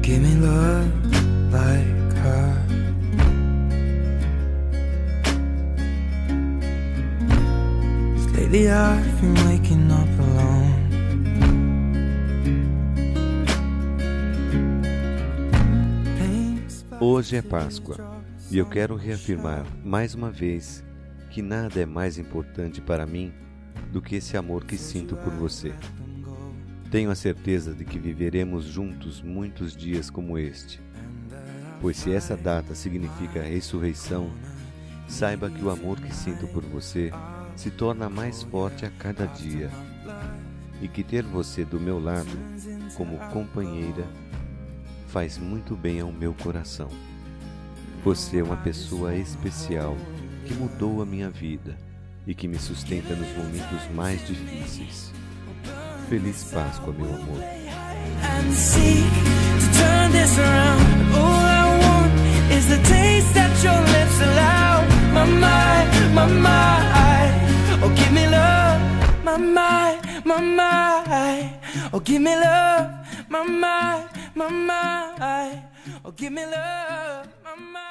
give me love like her. Lately I've been waking up alone. Hoje é Páscoa e eu quero reafirmar mais uma vez que nada é mais importante para mim do que esse amor que sinto por você. Tenho a certeza de que viveremos juntos muitos dias como este, pois se essa data significa a ressurreição, saiba que o amor que sinto por você se torna mais forte a cada dia, e que ter você do meu lado como companheira faz muito bem ao meu coração. Você é uma pessoa especial que mudou a minha vida e que me sustenta nos momentos mais difíceis. Feliz Páscoa, meu amor. My mind, oh give me love, my mind.